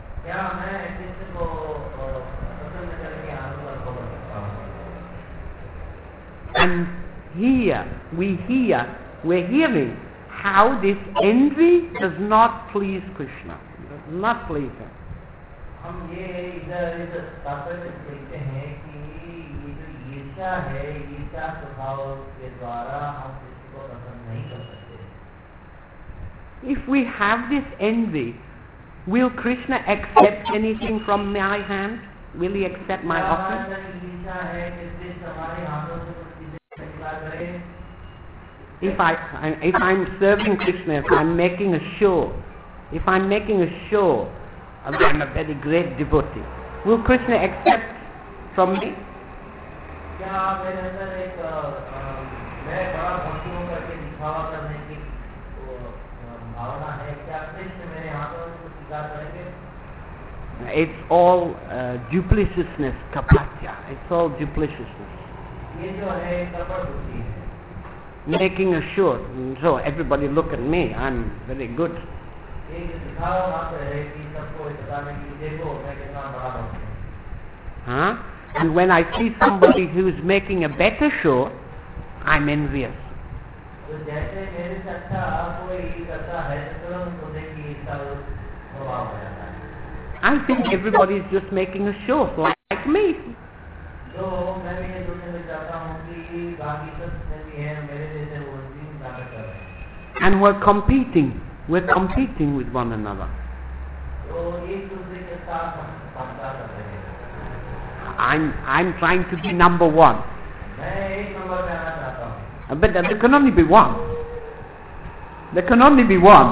And here, we hear, we're hearing how this envy does not please Krishna. Does not please him. हम ये इधर इधर तात्पर्य देखते हैं कि ये जो ईर्ष्या है, ईर्ष्या स्वभाव के द्वारा हम किसी को पसंद नहीं कर सकते। If we have this envy, will Krishna accept anything from my hand? Will he accept my offering? ईर्ष्या है कि कृष्ण हमारे हाथों से कुछ चीजें स्वीकार करे। If I, I if I'm serving Krishna, if I'm making a show, if I'm making a show that I'm a very great devotee, will Krishna accept from me? क्या मेरे अंदर एक मैं बड़ा भक्ति हूँ करके दिखावा करने की भावना है, क्या कृष्ण मेरे हाथों में कुछ स्वीकार करेंगे? It's all uh, duplicitousness, kapatya. It's all duplicitousness. ये जो है कपट बुद्धि है। Making a show, so everybody look at me, I'm very good. एक दिखावा मात्र है कि सबको बताने की देखो मैं कितना बड़ा भक्त हूँ। Huh? And when I see somebody who's making a better show, I'm envious. तो जैसे मेरे से अच्छा कोई करता है तो तुरंत मुझे की इसका प्रभाव हो जाता है। I think everybody is just making a show, like me. तो मैं भी ये सोचने में चाहता हूँ कि बाकी सब भी है मेरे जैसे वो भी नाटक कर रहे हैं। And we're competing. We're competing with one another. तो एक दूसरे के साथ हम स्पर्धा कर रहे हैं। I'm I'm trying to be number one. मैं एक नंबर पे आना चाहता हूँ। But there can only be one. There can only be one.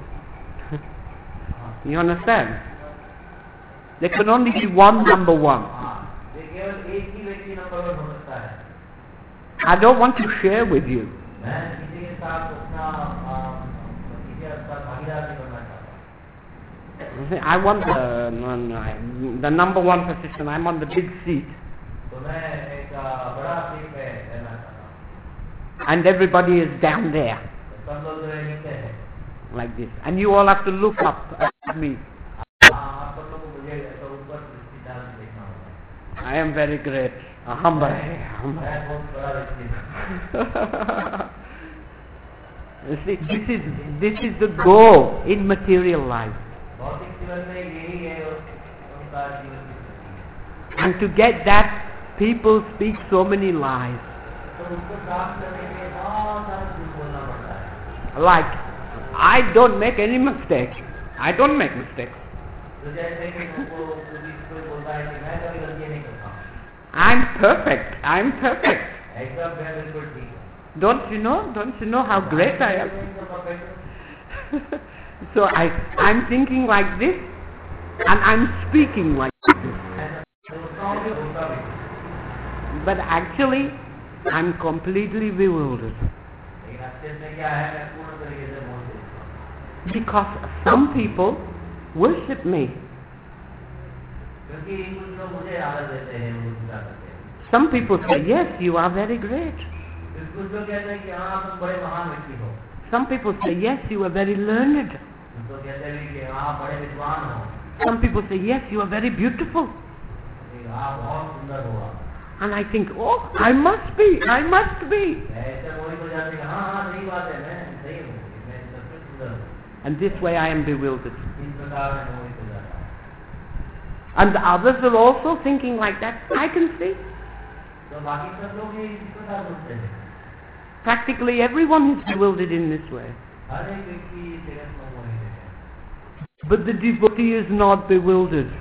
You understand? There can only be one number one. ये केवल एक ही व्यक्ति नंबर वन हो सकता है। I don't want to share with you. मैं किसी के साथ अपना किसी के साथ भागीदार नहीं करना चाहता। I want the, no, no, the number one position. I'm on the big seat. तो मैं एक बड़ा सीट पे रहना चाहता हूँ। And everybody is down there. सब लोग जो है नीचे हैं। Like this. And you all have to look up at me. आप सब लोग मुझे तो ऊपर दृष्टि डाल के देखना होगा। I am very great. Uh, humble. humble. मैं बहुत बड़ा व्यक्ति हूँ। You see, this is this is the goal in material life. भौतिक जीवन में यही है संसार जीवन की स्थिति। And to get that, people speak so many lies. तो उसको प्राप्त करने के लिए बहुत सारा झूठ बोलना पड़ता है। Like, I don't make any mistake. I don't make mistakes. तो जैसे कि उनको कोई बोलता है कि मैं कभी गलती नहीं करता हूँ। I'm perfect. I'm perfect. एकदम मैं बिल्कुल ठीक हूँ। Don't you know? Don't you know how great I am? So I, I'm thinking like this, and I'm speaking like this. But actually, I'm completely bewildered. Because some people worship me. Some people say, yes, you are very great. Some people say, yes, you are very learned. Some people say, yes, you are very beautiful. And I think, oh, I must be, I must be. And this way I am bewildered. And the others are also thinking like that. I can see. Practically everyone is bewildered in this way. But the devotee is not bewildered.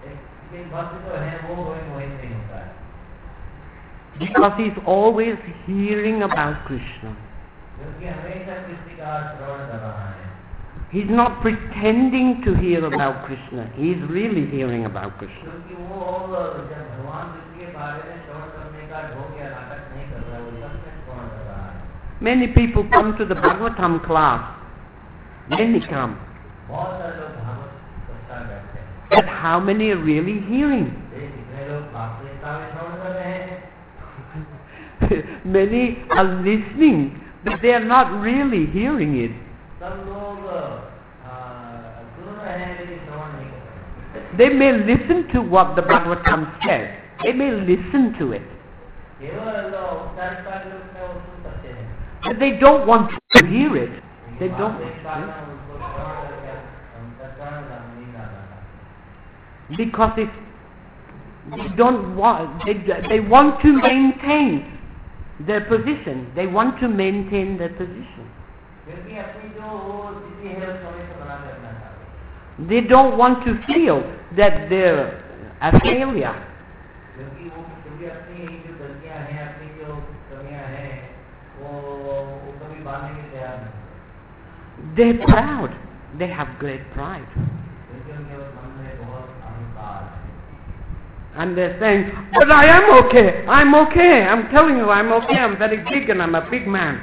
Because he's always hearing about Krishna. He's not pretending to hear about Krishna. He's really hearing about Krishna. Many people come to the Bhagavatam class. Many come. But how many are really hearing? Many are listening, but they are not really hearing it. They may listen to what the Bhagavatam says. They may listen to it. But they don't want to hear it. They don't. Because if They don't want, they, they want to maintain their position. They want to maintain their position. They don't want to feel that they're a failure. They're proud. They have great pride. And they're saying, but I am okay. I'm okay. I'm telling you, I'm okay. I'm very big and I'm a big man.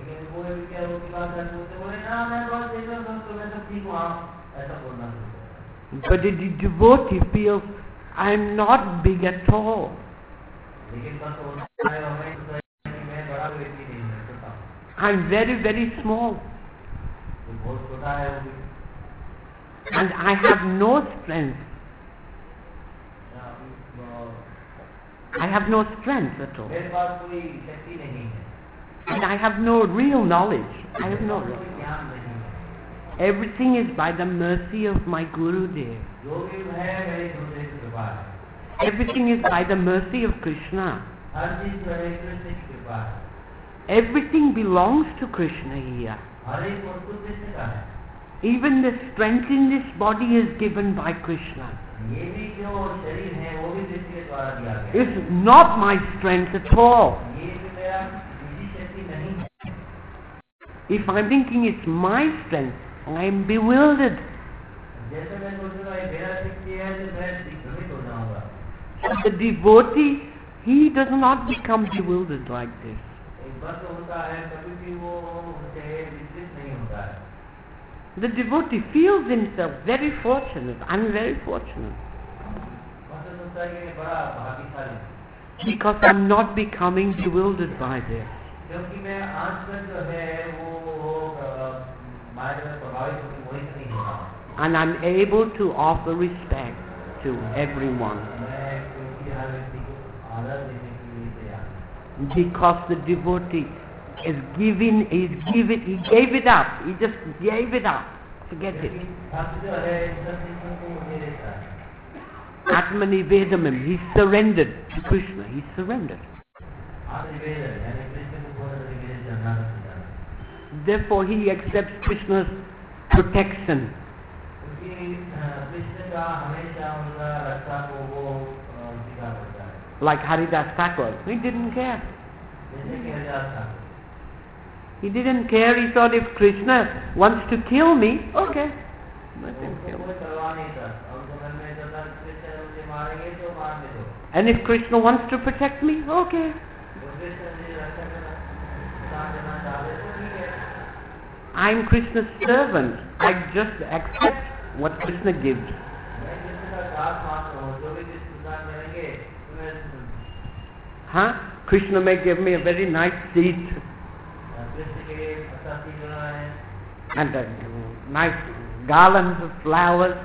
But the devotee feels, I'm not big at all. I'm very, very small. And I have no strength. I have no strength at all. And I have no real knowledge. I have no real knowledge. Everything is by the mercy of my Guru Dev. Everything is by the mercy of Krishna. Everything belongs to Krishna here. Even the strength in this body is given by Krishna. It's not my strength at all. If I'm thinking it's my strength, I'm bewildered. So the devotee, he does not become bewildered like this. The devotee feels himself very fortunate. I'm very fortunate. Because I'm not becoming bewildered by this. And I'm able to offer respect to everyone. Because the devotee is giving, is giving, he gave it up. He just gave it up. Forget it. Atmani Vedamim. He surrendered to Krishna. He surrendered. Therefore, he accepts Krishna's protection. Like Haridas Thakur. He didn't care. He didn't care. He thought if Krishna wants to kill me, okay. Let him kill me. And if Krishna wants to protect me, okay. I'm Krishna's servant. I just accept what Krishna gives. Huh? Krishna may give me a very nice seat and a nice garlands of flowers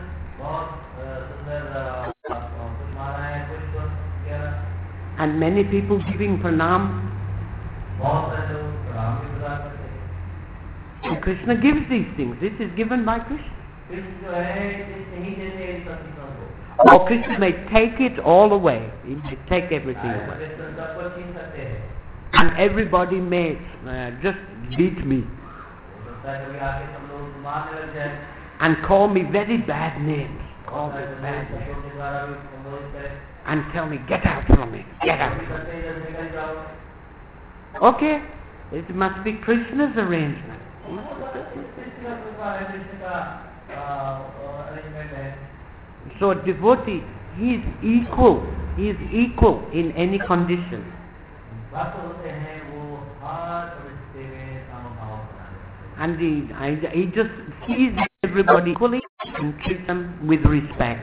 and many people giving pranam. And Krishna gives these things. This is given by Krishna. Or Krishna may take it all away. He may take everything away. And everybody may uh, just beat me and call me very bad names. Call me bad names. And tell me, get out from me. Get out from me. Okay. It must be Krishna's arrangement. So a devotee, he is equal. He is equal in any condition. And he, he just sees everybody equally and treats them with respect.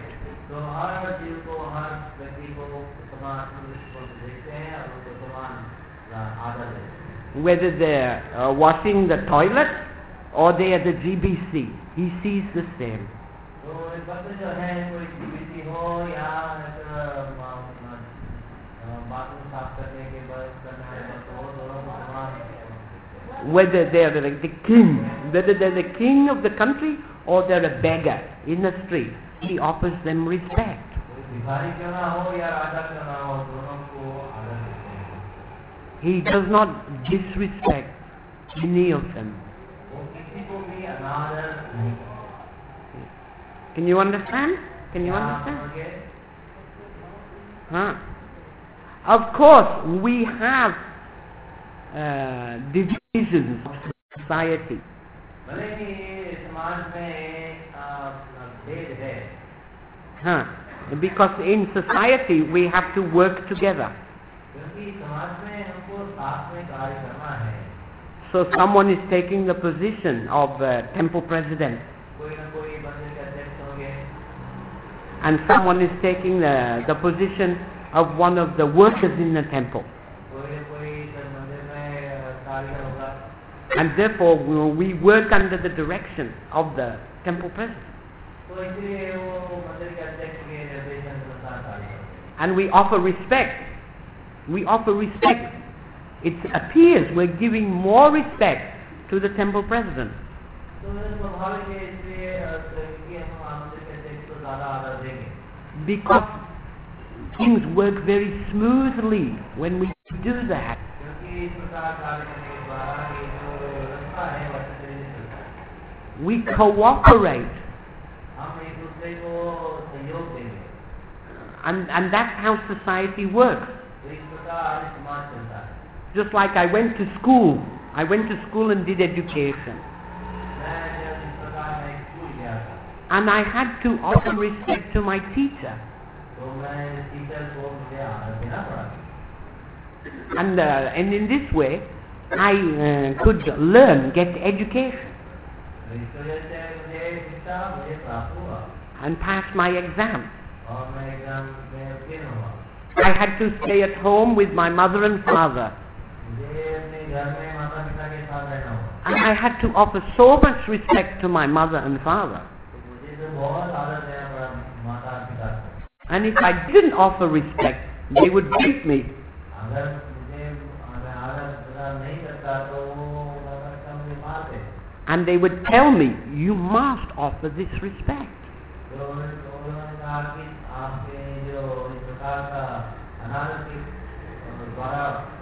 Whether they're uh, washing the toilet or they are the G B C, he sees the same. Whether they are like the king, whether they're the king of the country or they're a beggar in the street, he offers them respect. भिखारी क्यों ना हो या राजा क्यों ना हो, दोनों को आदर देते हैं। He does not disrespect any of them. वो किसी को भी अनादर नहीं करते। Can you understand? Can you क्या understand? समझ गए? Huh? Of course, we have uh, divisions of society. भले ही समाज में आ, भेद है, Huh? Because in society we have to work together. क्योंकि समाज में हमको साथ में कार्य करना है। So someone is taking the position of uh, temple president, कोई न कोई मंदिर के अध्यक्ष होंगे, and someone is taking the, the position of one of the workers in the temple. कोई न कोई मंदिर में कारीगर होगा, And therefore we work under the direction of the temple president. तो इसलिए वो मंदिर के अध्यक्ष के निर्देशन के अनुसार कार्य करते हैं। And we offer respect. We offer respect. It appears we're giving more respect to the temple president. तो स्वाभाविक है, इसलिए कि हम मंदिर के अध्यक्ष को ज़्यादा आदर देंगे। Because things work very smoothly when we do that. क्योंकि इस प्रकार कार्य करने के द्वारा ये जो व्यवस्था है वह अच्छे तरीके से चलता है। We cooperate. हम एक दूसरे को सहयोग देंगे, And, and that's how society works. तो इस प्रकार समाज चलता है। Just like I went to school. I went to school and did education. मैं जब इस प्रकार मैं स्कूल गया था, And I had to offer respect to my teacher. तो मैं टीचर को मुझे आदर देना पड़ा। And, uh, and in this way, I uh, could learn, get education, तो इस वजह से मुझे शिक्षा मुझे प्राप्त हुआ and pass my exam. और मैं एग्जाम में उत्तीर्ण हुआ। I had to stay at home with my mother and father. मुझे अपने घर में माता पिता के साथ रहना हुआ। And I had to offer so much respect to my mother and father. तो मुझे तो बहुत आदर देना पड़ा माता पिता को। And if I didn't offer respect, they would beat me. अगर मुझे अगर आदर प्रदान नहीं करता तो वो माता पिता मुझे मारते। And they would tell me, you must offer this respect. तो उन्होंने कहा कि आपके जो इस प्रकार का अनादर के द्वारा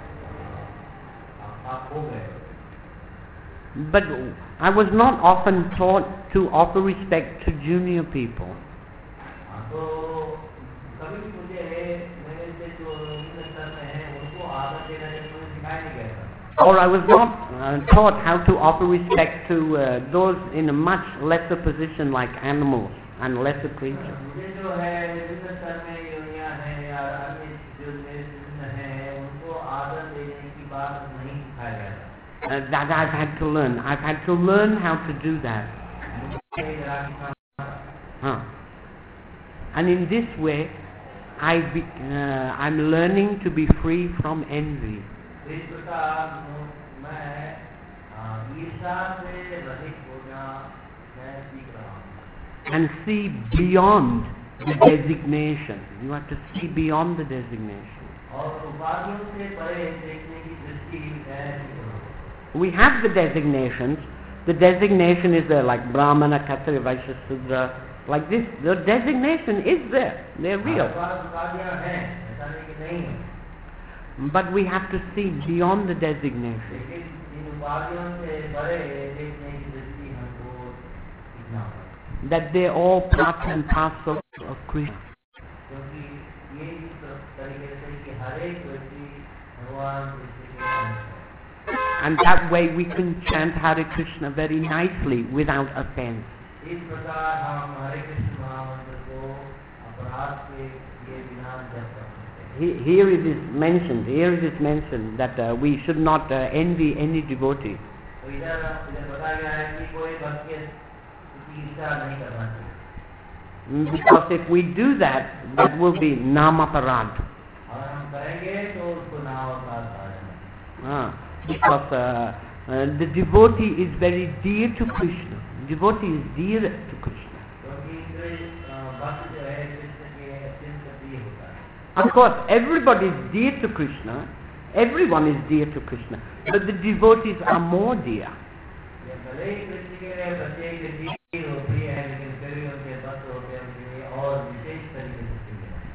आप हो गए। But I was not often taught to offer respect to junior people. तो कभी मुझे मेरे से जो निम्न स्तर में हैं उनको आदर देना मुझे सिखाया नहीं गया था। Or I was not uh, taught how to offer respect to uh, those in a much lesser position like animals and lesser creatures. मुझे जो है निम्न स्तर में योनियां हैं या अन्य जो निम्न हैं उनको आदर देने की बात नहीं सिखाया गया था। Uh, that I've had to learn. I've had to learn how to do that. Huh. And in this way, I be, uh, I'm learning to be free from envy. इस प्रकार मैं ईर्ष्या से रहित होना मैं सीख रहा हूँ। And see beyond the designation. You have to see beyond the designation. और उपाधियों से परे देखने की दृष्टि मैं सीख रहा हूँ। We have the designations. The designation is there, like Brahmana, Kshatriya, Vaishya, Sudra. Like this, the designation is there. They're real. उपाधियां हैं, ऐसा नहीं कि नहीं है। But we have to see beyond the designation. लेकिन इन उपाधियों से परे देखने की दृष्टि हमको सीखना होगा। That they're all part and parcel of Krishna. क्योंकि ये इस तरीके से कि हर एक व्यक्ति भगवान कृष्ण के अंश है। And that way we can chant Hare Krishna very nicely without offense. इस प्रकार हम हरे कृष्ण महामंत्र को अपराध के लिए बिना जप कर सकते हैं। He- Here it is mentioned, here it is mentioned that uh, we should not uh, envy any devotee. तो इधर इधर बताया गया है कि कोई भक्त के की ईर्ष्या नहीं करना चाहिए। Because if we do that, that will be namaparad. अगर हम करेंगे तो उसको नाम अपराध कहा जाएगा। Ah, because uh, uh, the devotee is very dear to Krishna. Devotee is dear to Krishna. क्योंकि कृष्ण भक्त जो है कृष्ण के अत्यंत प्रिय होता है। Of course, everybody is dear to Krishna. Everyone is dear to Krishna. But the devotees are more dear. ये भले ही कृष्ण के प्रत्येक व्यक्ति प्रिय है, लेकिन फिर भी उनके भक्त होते हैं उनके लिए और विशेष तरीके से प्रिय है।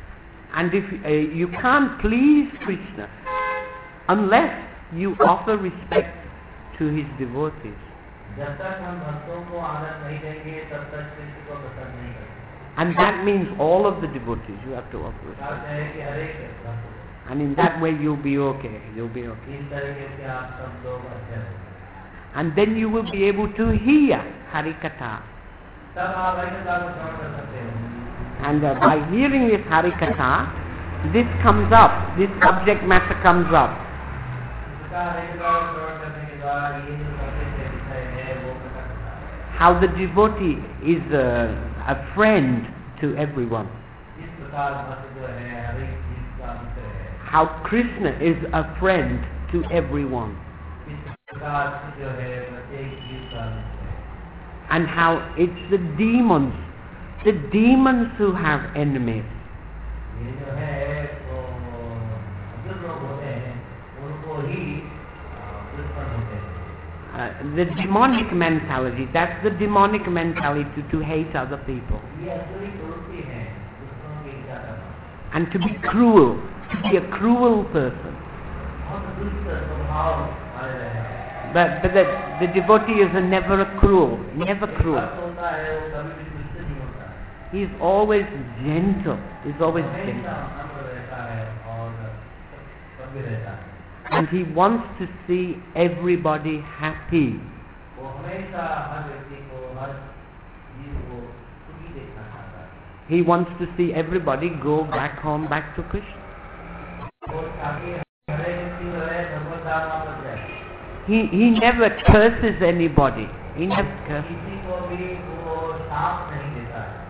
And if uh, you can't please Krishna unless you offer respect to his devotees. जब तक हम भक्तों को आदर नहीं देंगे तब तक कृष्ण को पसंद नहीं करेंगे. And that means all of the devotees you have to offer respect. बात है कि हर एक भक्त. And in that way you'll be okay. You'll be okay. इस तरीके से आप सब लोग अच्छे रहेंगे. And then you will be able to hear Harikatha. तब आप हरिकथा को श्रवण कर सकते हो. And uh, by hearing this Harikatha, this comes up, this subject matter comes up. इसका हरिकथा को श्रवण करने के द्वारा ये जो सबसे विषय है वो प्रकट होता है. How the devotee is uh, a friend to everyone. इस प्रकार भक्त जो है हर एक चीज का मित्र है. How Krishna is a friend to everyone. इस प्रकार जो है प्रत्येक चीज का मित्र है. And how it's the demons, the demons who have enemies. ये जो है वो जो लोग होते हैं उनको ही दुश्मन होते हैं. Uh, the demonic mentality, that's the demonic mentality to hate other people. ये असली प्रवृत्ति है दूसरों की इच्छा करना. And to be cruel, to be a cruel person. बहुत दुष्ट स्वभाव हमारे रहे हैं. But, but the, the devotee is a never a cruel, never cruel. भक्त होता है वो कभी भी दुष्ट नहीं होता है. He is always gentle, he's always हमेशा gentle. नम्र रहता है और सभ्य रहता है. And he wants to see everybody happy. वो हमेशा हर व्यक्ति को हर जीव को सुखी देखना चाहता है. He wants to see everybody go back home, back to Krishna. वो ताकि हर एक व्यक्ति जो है भगवत धाम वापस जाए. He, he never curses anybody. He never curses. किसी को भी वो साफ नहीं देता है.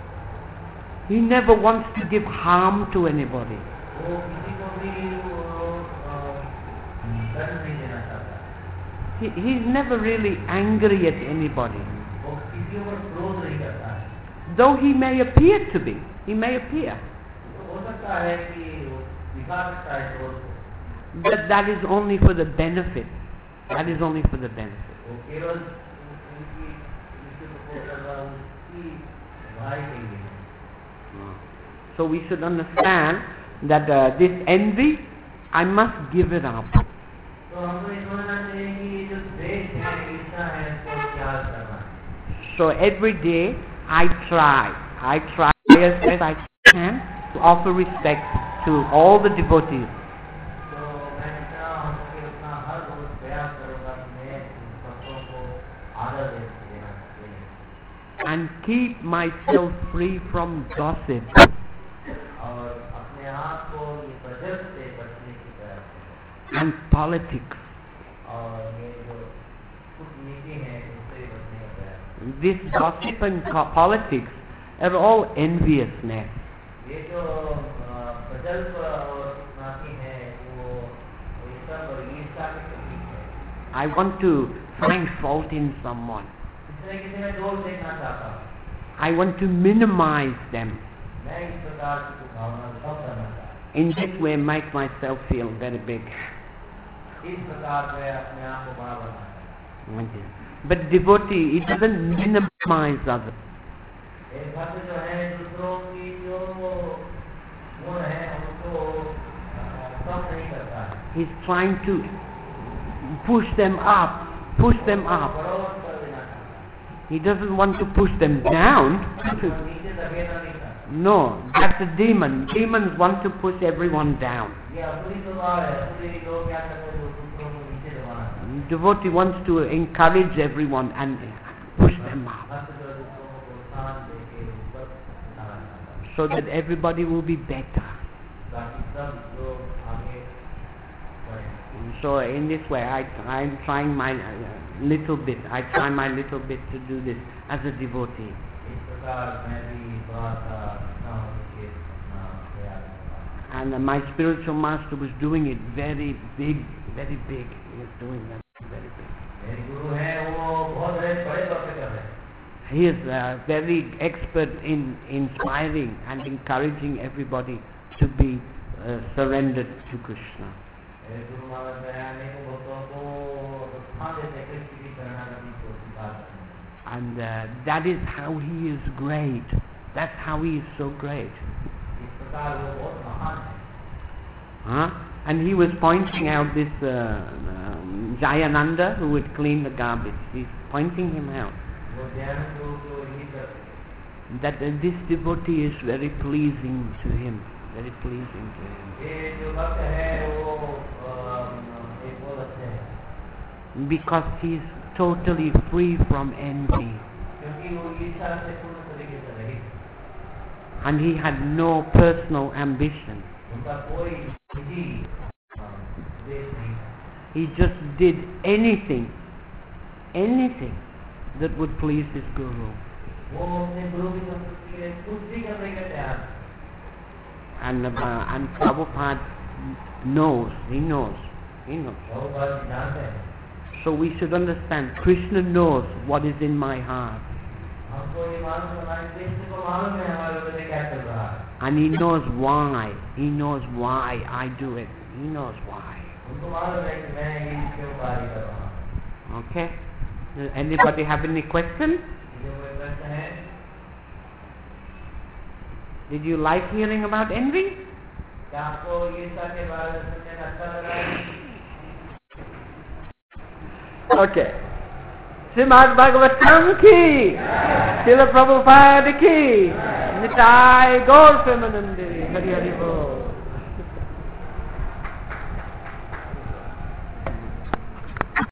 He never wants to give harm to anybody. वो किसी को भी वो दंड नहीं देना चाहता. He, he's never really angry at anybody. वो किसी पर क्रोध नहीं करता है. Though he may appear to be. He may appear. तो हो सकता है कि वो दिखा सकता है क्रोध को. But that is only for the benefit. That is only for the benefit. वो केवल उनकी उनके प्रपोजल का उसकी भाई के लिए. So we should understand that uh, this envy, I must give it up. तो हमको ये समझना चाहिए कि ये जो द्वेष है, ईर्ष्या है, इसको त्याग करना है. So every day I try, I try as best I can to offer respect to all the devotees. तो मैं जितना हो सके उतना हर रोज प्रयास करूंगा कि मैं उन भक्तों को आदर दे देना चाहिए. And keep myself free from gossip. और अपने आप को ये प्रजल से बचने की प्रयास करें. And politics. और ये जो कूटनीति है उससे बचने का प्रयास करें. This gossip and co- politics are all enviousness. ये जो प्रजल और कूटनीति है वो ये सब ईर्ष्या के प्रतीक है. I want to find fault in someone. इसमें किसी में दोष देखना चाहता हूँ. I want to minimize them. मैं इस प्रकार की भावना को कम करना चाहता हूँ. In this way, make myself feel very big. इस प्रकार मैं अपने आप को बड़ा बनाना चाहता हूँ. But devotee, he doesn't minimize others. एक भक्त जो है दूसरों की जो गुण है उनको कम नहीं करता है. He's trying to push them up, push them up. बढ़ोतरी कर देना चाहता है. He doesn't want to push them down. नीचे धकेलना नहीं चाहता. No, that's a demon. Demons want to push everyone down. ये असुरी स्वभाव है. असुरी लोग क्या करते हैं, वो दूसरों को नीचे दबाना चाहते हैं. Devotee wants to encourage everyone and push them up भक्त जो दूसरों को प्रोत्साहन देके ऊपर उठाना चाहता है. so that everybody will be better. ताकि सब लोग आगे बढ़ें. So in this way, I, I'm trying my uh, little bit. I try my little bit to do this as a devotee. इस प्रकार मैं भी थोड़ा सा अपना होकर अपना प्रयास करता हूँ. And uh, my spiritual master was doing it very big, very big. He was doing that very big. मेरे गुरु हैं वो बहुत बड़े बड़े बातें कर रहे हैं. He is uh, very expert in inspiring and encouraging everybody to be uh, surrendered to Krishna. मेरे गुरु महाराज दयाने को भक्तों को उत्साह देते कृष्ण की शरणागति को स्वीकार करने. And uh, that is how he is great. That's how he is so great. इस प्रकार वो बहुत महान है। Huh? And he was pointing out this uh, uh, Jayananda who would clean the garbage. He's pointing him out. वो दयानंद को जो यही करते That uh, this devotee is very pleasing to him. Very pleasing to him. ये जो भक्त है वो एक बहुत अच्छे हैं। Because he's totally free from envy. क्योंकि वो ईर्ष्या से पूर्ण तरीके से रहित। And he had no personal ambition. उनका कोई निजी उद्देश्य नहीं। He just did anything, anything that would please his guru. वो अपने गुरु की संतुष्टि के लिए कुछ भी करने के तैयार। And uh, and Prabhupada knows, he knows, he knows. Prabhupada जानते हैं। So we should understand, Krishna knows what is in my heart. हमको ये मालूम है, हमारे कृष्ण को मालूम है हमारे ऊपर क्या चल रहा है। And he knows why, he knows why I do it, he knows why. उनको मालूम है कि मैं ये क्यों कार्य कर रहा हूँ। Okay? Anybody have any question? जो कोई प्रश्न है? Did you like hearing about envy? क्या आपको ईर्ष्या के बारे में सुनने में अच्छा लगा? Okay. Srimad Bhagavatam ki, Srila Prabhupada ki, Nitai Gaur Premanande, Hari Hari Bol.